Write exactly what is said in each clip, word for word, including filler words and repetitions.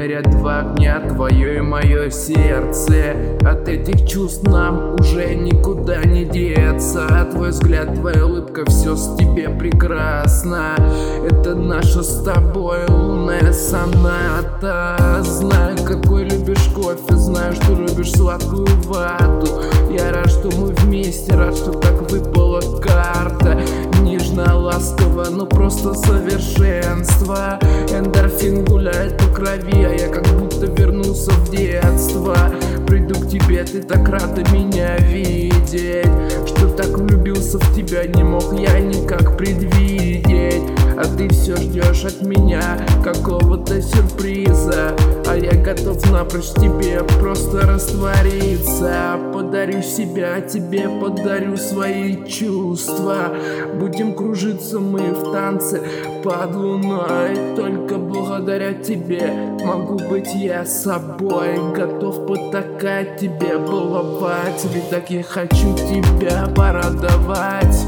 горят два огня, твое и мое сердце. От этих чувств нам уже никуда не деться. Твой взгляд, твоя улыбка, все с тебе прекрасно. Это наша с тобой лунная соната. Знаю, какой любишь кофе, знаю, что любишь сладкую вату. Я рад, что мы вместе, рад, что так выпала карта. Нежно, ласково, но просто совершенство. Эндорфин гуляет по крови, а я как будто вернулся в детство. Приду к тебе, ты так рада меня видеть. Что так влюбился в тебя, не мог я никак предвидеть. А ты все ждешь от меня какого-то сюрприза, а я готов напрочь тебе просто раствориться. Подарю себя тебе, подарю свои чувства. Будем кружиться мы в танце под луной. Только благодаря тебе могу быть я собой. Готов потакать тебе, баловать. Ведь так я хочу тебя порадовать.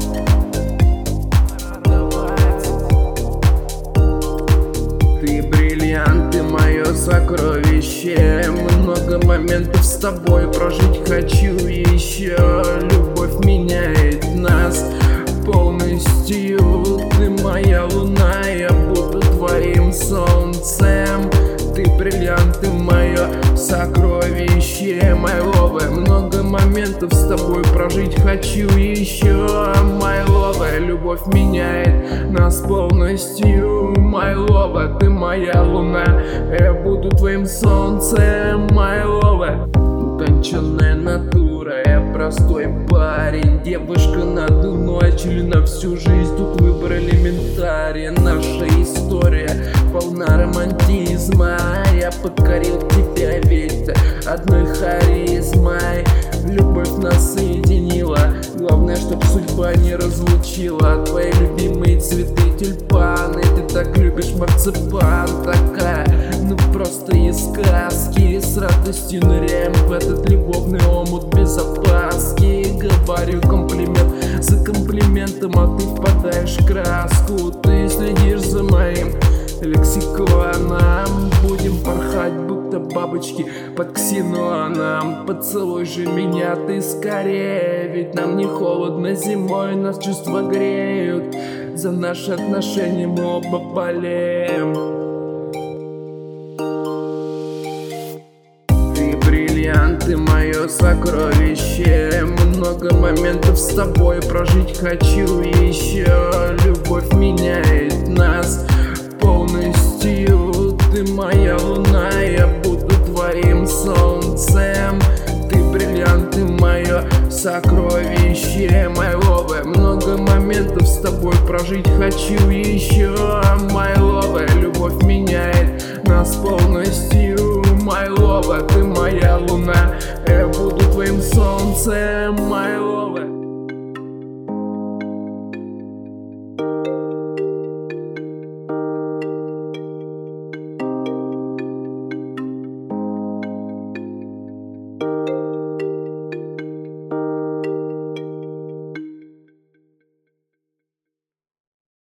Ты бриллиант, ты мое сокровище. Много моментов с тобой прожить хочу еще. Любовь меняет нас полностью. Ты моя луна, я буду твоим солнцем. Ты бриллиант, ты мое сокровище, my love. Много моментов с тобой прожить хочу еще, my love. Любовь меняет нас полностью, my love. Ты моя луна, я буду твоим солнцем, my love. Утонченная натура, я простой парень. Девушка на одну ночь или на всю жизнь, тут выбор элементарен. Наша история полна романтизма. Я покорил тебя ведь одной харизмой. Любовь нас соединила, главное, чтоб судьба не разлучила. Твои любимые цветы тюльпаны, ты так любишь марципан. Такая, ну просто из сказки. С радостью ныряем в этот любовный омут без опаски. Говорю комплимент за комплиментом, а ты впадаешь в краску. Ты следишь за моим лексиконом. Будем порхать, будто бабочки под ксеноном. Поцелуй же меня ты скорее, ведь нам не холодно зимой, нас чувства греют. За наши отношения мы оба болеем. Ты бриллиант, ты мое сокровище. Много моментов с тобой прожить хочу еще. Любовь меняет нас полностью. Ты моя луна, я буду твоим солнцем. Ты бриллиант, ты мое сокровище, my love. Много моментов с тобой прожить хочу еще, my love. Любовь меняет нас полностью, my love. Ты моя луна, я буду твоим солнцем, my love.